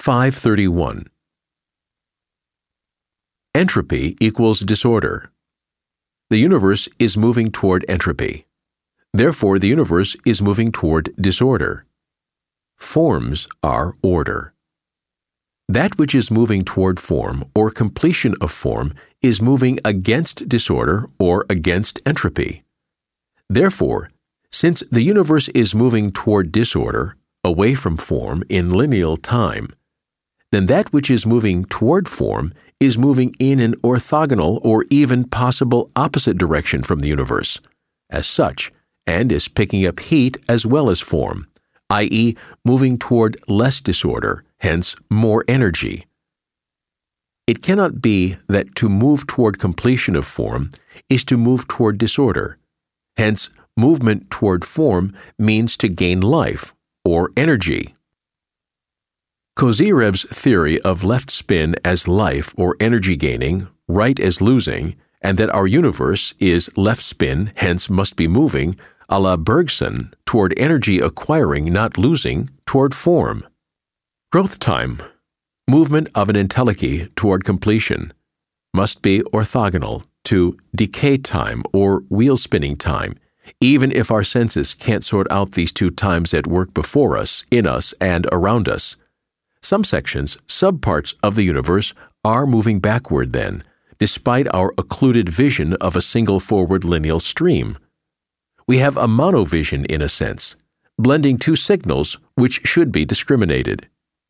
531. Entropy equals disorder. The universe is moving toward entropy. Therefore, the universe is moving toward disorder. Forms are order. That which is moving toward form or completion of form is moving against disorder or against entropy. Therefore, since the universe is moving toward disorder, away from form in lineal time, then that which is moving toward form is moving in an orthogonal or even possible opposite direction from the universe, as such, and is picking up heat as well as form, i.e., moving toward less disorder, hence more energy. It cannot be that to move toward completion of form is to move toward disorder. Hence, movement toward form means to gain life, or energy. Kozyrev's theory of left spin as life or energy gaining, right as losing, and that our universe is left spin, hence must be moving, a la Bergson, toward energy acquiring, not losing, toward form. Growth time, movement of an entelechy toward completion, must be orthogonal to decay time or wheel spinning time, even if our senses can't sort out these two times at work before us, in us, and around us. Some sections, subparts of the universe, are moving backward then, despite our occluded vision of a single forward lineal stream. We have a monovision in a sense, blending two signals which should be discriminated.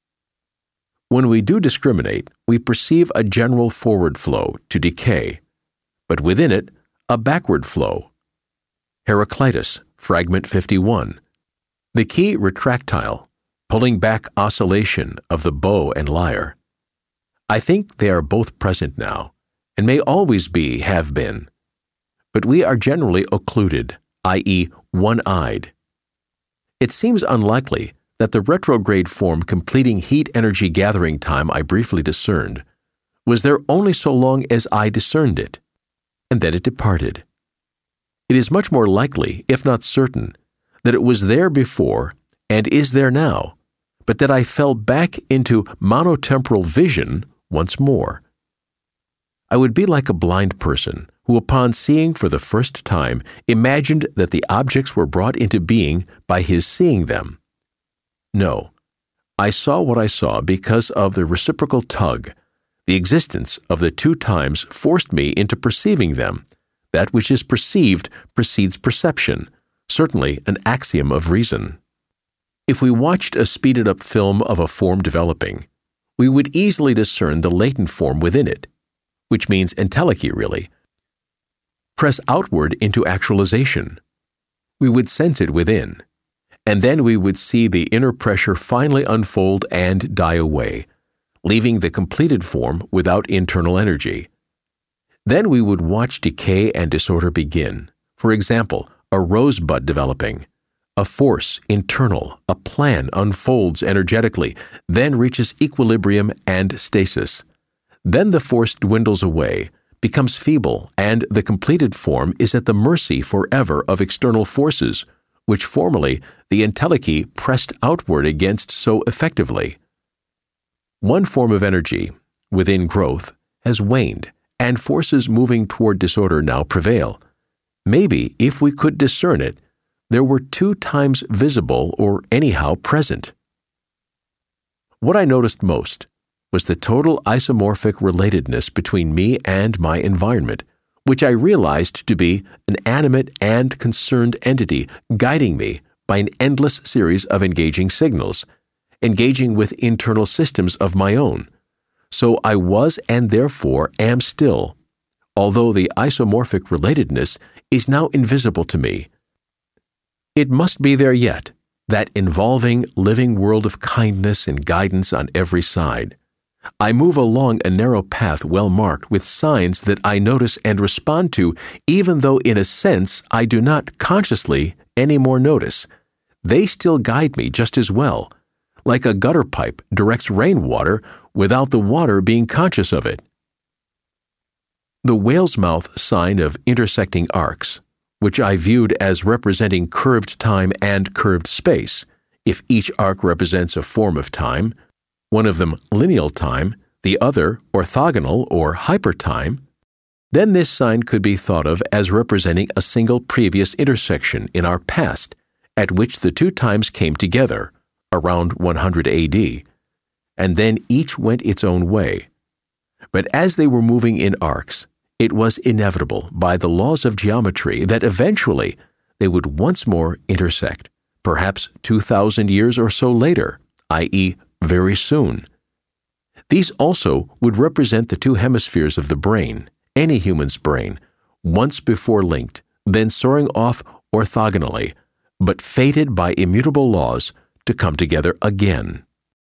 When we do discriminate, we perceive a general forward flow to decay, but within it, a backward flow. Heraclitus, Fragment 51. The key retractile, pulling back oscillation of the bow and lyre. I think they are both present now, and may always be, have been. But we are generally occluded, i.e., one-eyed. It seems unlikely that the retrograde form completing heat energy gathering time I briefly discerned was there only so long as I discerned it, and then it departed. It is much more likely, if not certain, that it was there before and is there now, but that I fell back into monotemporal vision once more. I would be like a blind person who, upon seeing for the first time, imagined that the objects were brought into being by his seeing them. No, I saw what I saw because of the reciprocal tug. The existence of the two times forced me into perceiving them. That which is perceived precedes perception, certainly an axiom of reason. If we watched a speeded-up film of a form developing, we would easily discern the latent form within it, which means entelechy really, press outward into actualization. We would sense it within, and then we would see the inner pressure finally unfold and die away, leaving the completed form without internal energy. Then we would watch decay and disorder begin. For example, a rosebud developing. A force, internal, a plan unfolds energetically, then reaches equilibrium and stasis. Then the force dwindles away, becomes feeble, and the completed form is at the mercy forever of external forces, which formerly the entelechy pressed outward against so effectively. One form of energy, within growth, has waned, and forces moving toward disorder now prevail. Maybe, if we could discern it, there were two times visible or anyhow present. What I noticed most was the total isomorphic relatedness between me and my environment, which I realized to be an animate and concerned entity guiding me by an endless series of engaging signals, engaging with internal systems of my own. So I was and therefore am still, although the isomorphic relatedness is now invisible to me. It must be there yet, that involving living world of kindness and guidance on every side. I move along a narrow path well marked with signs that I notice and respond to, even though in a sense I do not consciously any more notice. They still guide me just as well, like a gutter pipe directs rainwater without the water being conscious of it. The whale's mouth sign of intersecting arcs, which I viewed as representing curved time and curved space, if each arc represents a form of time, one of them lineal time, the other orthogonal or hypertime, then this sign could be thought of as representing a single previous intersection in our past, at which the two times came together, around 100 AD, and then each went its own way. But as they were moving in arcs, it was inevitable by the laws of geometry that eventually they would once more intersect, perhaps 2,000 years or so later, i.e., very soon. These also would represent the two hemispheres of the brain, any human's brain, once before linked, then soaring off orthogonally, but fated by immutable laws to come together again.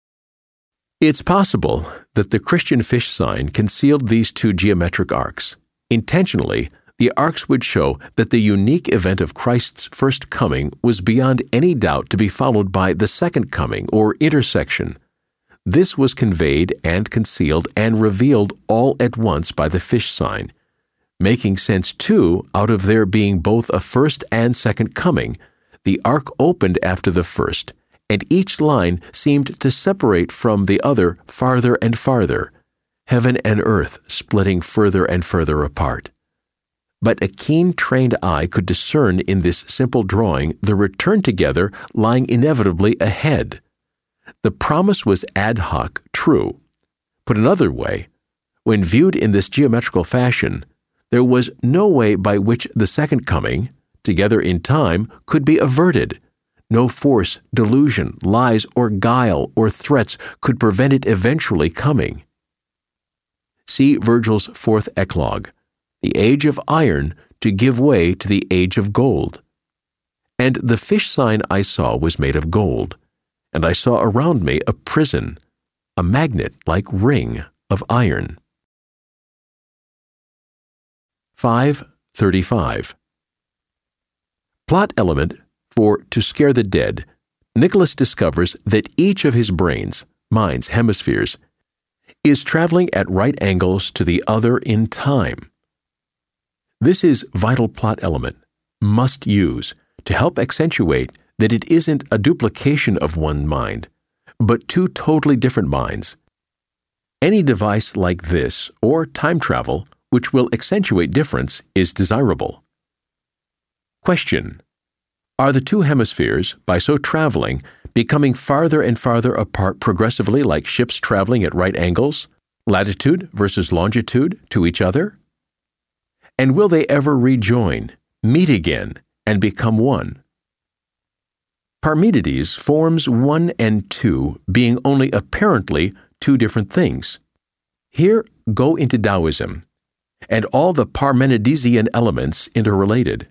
It's possible that the Christian fish sign concealed these two geometric arcs. Intentionally, the arcs would show that the unique event of Christ's first coming was beyond any doubt to be followed by the second coming, or intersection. This was conveyed and concealed and revealed all at once by the fish sign, making sense too out of there being both a first and second coming. The arc opened after the first, and each line seemed to separate from the other farther and farther, heaven and earth splitting further and further apart. But a keen trained eye could discern in this simple drawing the return together lying inevitably ahead. The promise was ad hoc true. Put another way, when viewed in this geometrical fashion, there was no way by which the second coming, together in time, could be averted. No force, delusion, lies, or guile, or threats could prevent it eventually coming. See Virgil's fourth eclogue, the age of iron to give way to the age of gold. And the fish sign I saw was made of gold, and I saw around me a prison, a magnet-like ring of iron. 5:35. Plot element for To Scare the Dead. Nicholas discovers that each of his brains, minds, hemispheres, is traveling at right angles to the other in time. This is vital plot element, must use, to help accentuate that it isn't a duplication of one mind, but two totally different minds. Any device like this, or time travel, which will accentuate difference, is desirable. Question: are the two hemispheres, by so traveling, becoming farther and farther apart progressively like ships traveling at right angles, latitude versus longitude, to each other? And will they ever rejoin, meet again, and become one? Parmenides forms 1 and 2 being only apparently two different things. Here go into Taoism, and all the Parmenidesian elements interrelated.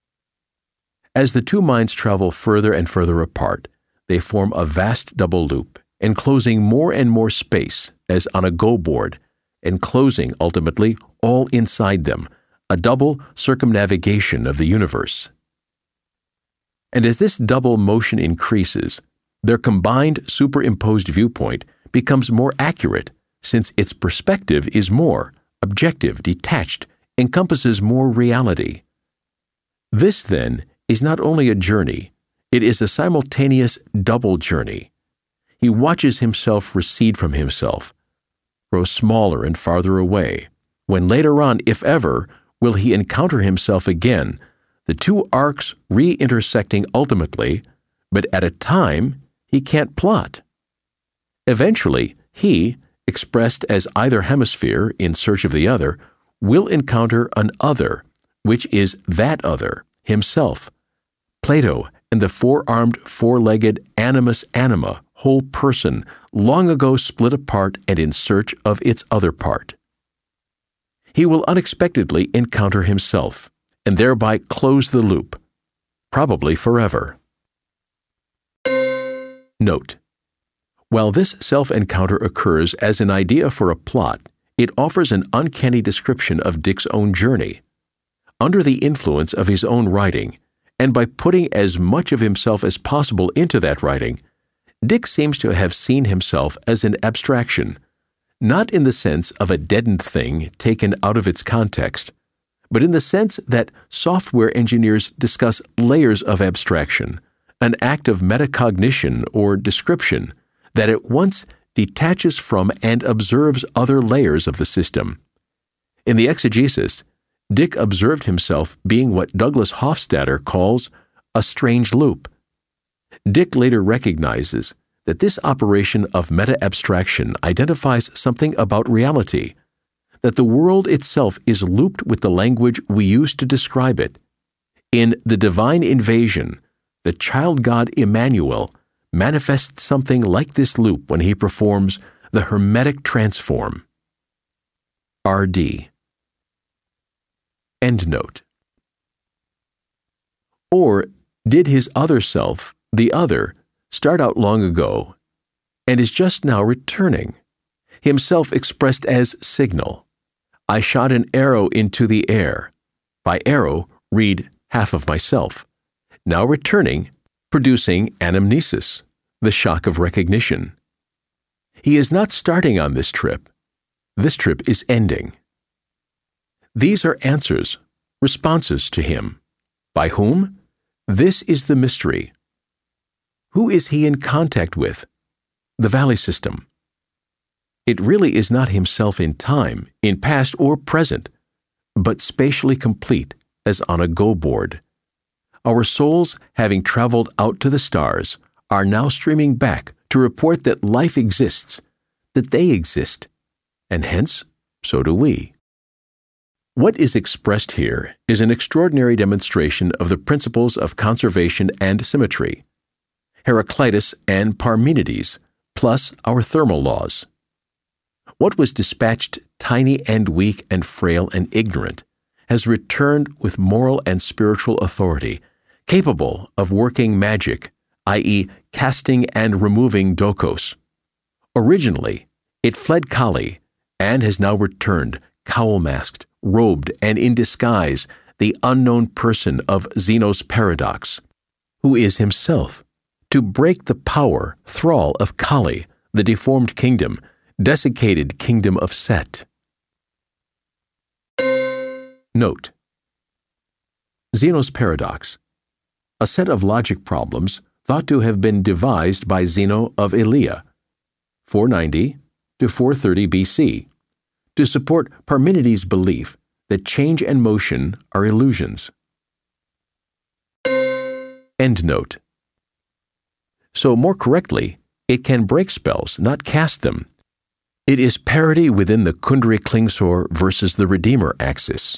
As the two minds travel further and further apart, they form a vast double loop, enclosing more and more space, as on a go-board, enclosing, ultimately, all inside them, a double circumnavigation of the universe. And as this double motion increases, their combined superimposed viewpoint becomes more accurate, since its perspective is more objective, detached, encompasses more reality. This, then, is not only a journey, it is a simultaneous double journey. He watches himself recede from himself, grow smaller and farther away, when later on, if ever, will he encounter himself again, the two arcs re-intersecting ultimately, but at a time he can't plot. Eventually, he, expressed as either hemisphere in search of the other, will encounter an other, which is that other, himself. Plato and the four-armed, four-legged animus anima, whole person, long ago split apart and in search of its other part. He will unexpectedly encounter himself, and thereby close the loop, probably forever. Note: while this self-encounter occurs as an idea for a plot, it offers an uncanny description of Dick's own journey. Under the influence of his own writing, and by putting as much of himself as possible into that writing, Dick seems to have seen himself as an abstraction, not in the sense of a deadened thing taken out of its context, but in the sense that software engineers discuss layers of abstraction, an act of metacognition or description that at once detaches from and observes other layers of the system. In the exegesis, Dick observed himself being what Douglas Hofstadter calls a strange loop. Dick later recognizes that this operation of meta-abstraction identifies something about reality, that the world itself is looped with the language we use to describe it. In The Divine Invasion, the child god Emmanuel manifests something like this loop when he performs the Hermetic Transform. R.D. Endnote. Or did his other self, the other, start out long ago and is just now returning, himself expressed as signal? I shot an arrow into the air. By arrow, read half of myself. Now returning, producing anamnesis, the shock of recognition. He is not starting on this trip. This trip is ending. These are answers, responses to him. By whom? This is the mystery. Who is he in contact with? The Valley System. It really is not himself in time, in past or present, but spatially complete as on a go board. Our souls, having traveled out to the stars, are now streaming back to report that life exists, that they exist, and hence, so do we. What is expressed here is an extraordinary demonstration of the principles of conservation and symmetry, Heraclitus and Parmenides, plus our thermal laws. What was dispatched tiny and weak and frail and ignorant has returned with moral and spiritual authority, capable of working magic, i.e., casting and removing dokos. Originally, it fled Kali and has now returned, cowl-masked, robed, and in disguise, the unknown person of Zeno's paradox, who is himself, to break the power, thrall of Kali, the deformed kingdom, desiccated kingdom of Set. Note: Zeno's paradox, a set of logic problems thought to have been devised by Zeno of Elea, 490 to 430 BC, to support Parmenides' belief that change and motion are illusions. Endnote. So more correctly, it can break spells, not cast them. It is parity within the Kundry Klingsor versus the Redeemer axis.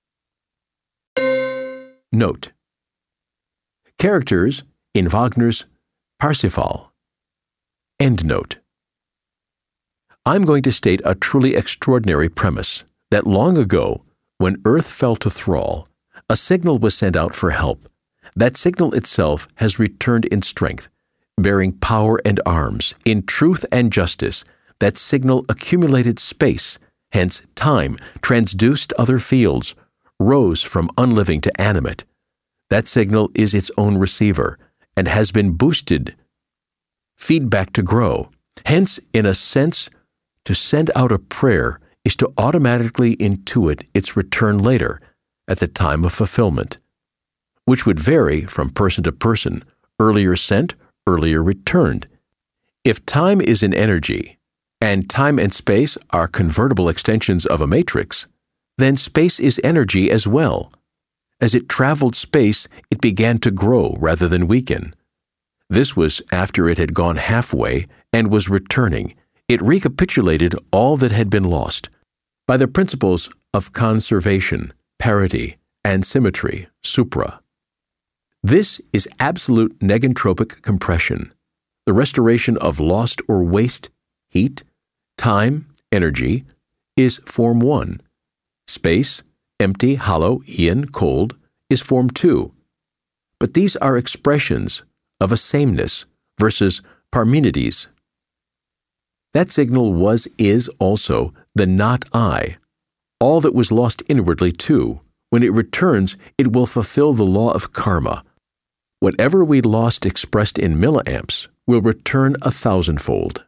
Note: characters in Wagner's Parsifal. Endnote. I'm going to state a truly extraordinary premise that long ago, when Earth fell to thrall, a signal was sent out for help. That signal itself has returned in strength, bearing power and arms, in truth and justice. That signal accumulated space, hence time, transduced other fields, rose from unliving to animate. That signal is its own receiver, and has been boosted, feedback to grow. Hence, in a sense, to send out a prayer is to automatically intuit its return later, at the time of fulfillment, which would vary from person to person, earlier sent, earlier returned. If time is an energy, and time and space are convertible extensions of a matrix, then space is energy as well. As it traveled space, it began to grow rather than weaken. This was after it had gone halfway and was returning. It recapitulated all that had been lost by the principles of conservation, parity, and symmetry, supra. This is absolute negentropic compression, the restoration of lost or waste heat, time, energy, is form 1. Space, empty, hollow, Ian, cold, is form 2. But these are expressions of a sameness versus Parmenides. That signal is also the not I, all that was lost inwardly too. When it returns, it will fulfill the law of karma. Whatever we lost expressed in milliamps will return 1,000-fold.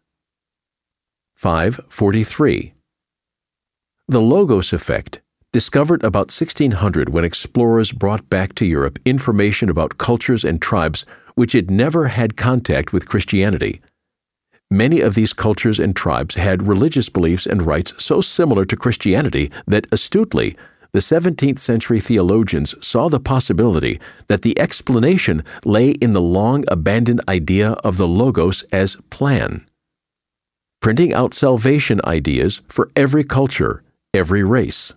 543. The Logos effect, discovered about 1600 when explorers brought back to Europe information about cultures and tribes which had never had contact with Christianity. Many of these cultures and tribes had religious beliefs and rites so similar to Christianity that astutely, the 17th century theologians saw the possibility that the explanation lay in the long-abandoned idea of the Logos as plan, printing out salvation ideas for every culture, every race.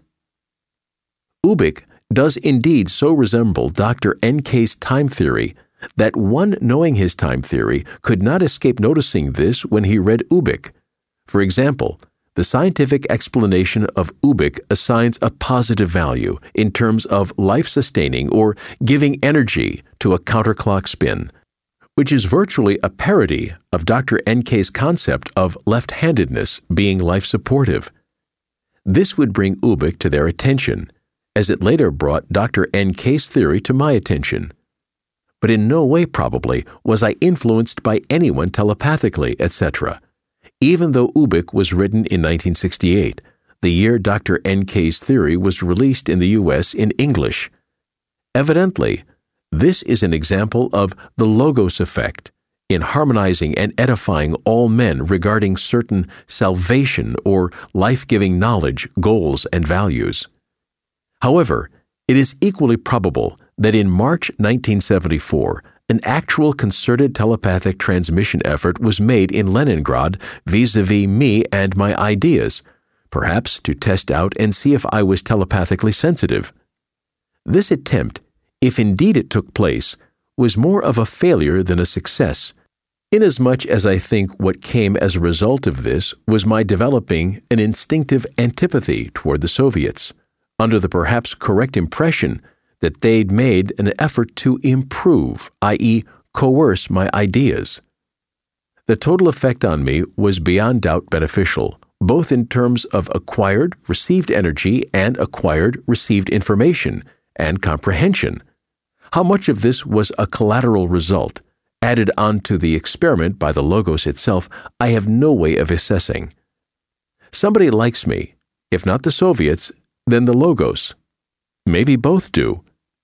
Ubik does indeed so resemble Dr. N.K.'s time theory that one knowing his time theory could not escape noticing this when he read Ubik. For example, the scientific explanation of Ubik assigns a positive value in terms of life-sustaining or giving energy to a counterclock spin, which is virtually a parody of Dr. N.K.'s concept of left-handedness being life-supportive. This would bring Ubik to their attention, as it later brought Dr. N.K.'s theory to my attention. But in no way, probably, was I influenced by anyone telepathically, etc., even though Ubik was written in 1968, the year Dr. N.K.'s theory was released in the U.S. in English. Evidently, this is an example of the Logos effect in harmonizing and edifying all men regarding certain salvation or life-giving knowledge, goals, and values. However, it is equally probable that in March 1974, an actual concerted telepathic transmission effort was made in Leningrad vis-a-vis me and my ideas, perhaps to test out and see if I was telepathically sensitive. This attempt, if indeed it took place, was more of a failure than a success, inasmuch as I think what came as a result of this was my developing an instinctive antipathy toward the Soviets, under the perhaps correct impression that they'd made an effort to improve, i.e., coerce my ideas. The total effect on me was beyond doubt beneficial, both in terms of acquired received energy and acquired received information and comprehension. How much of this was a collateral result, added on to the experiment by the Logos itself, I have no way of assessing. Somebody likes me, if not the Soviets, then the Logos. Maybe both do.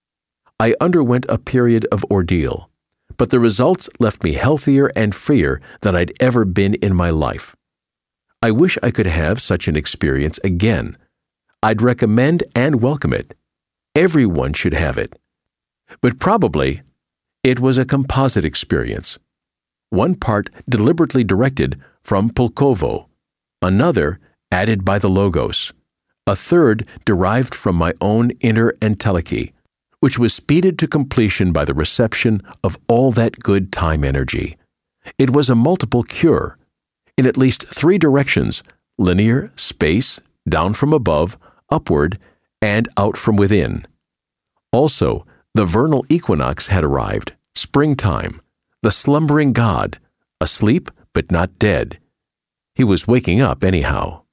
I underwent a period of ordeal, but the results left me healthier and freer than I'd ever been in my life. I wish I could have such an experience again. I'd recommend and welcome it. Everyone should have it. But probably, it was a composite experience. One part deliberately directed from Pulkovo, another added by the Logos, a third derived from my own inner entelechy, which was speeded to completion by the reception of all that good time energy. It was a multiple cure, in at least 3 directions: linear, space, down from above, upward, and out from within. Also, the vernal equinox had arrived, springtime, the slumbering god, asleep but not dead. He was waking up anyhow.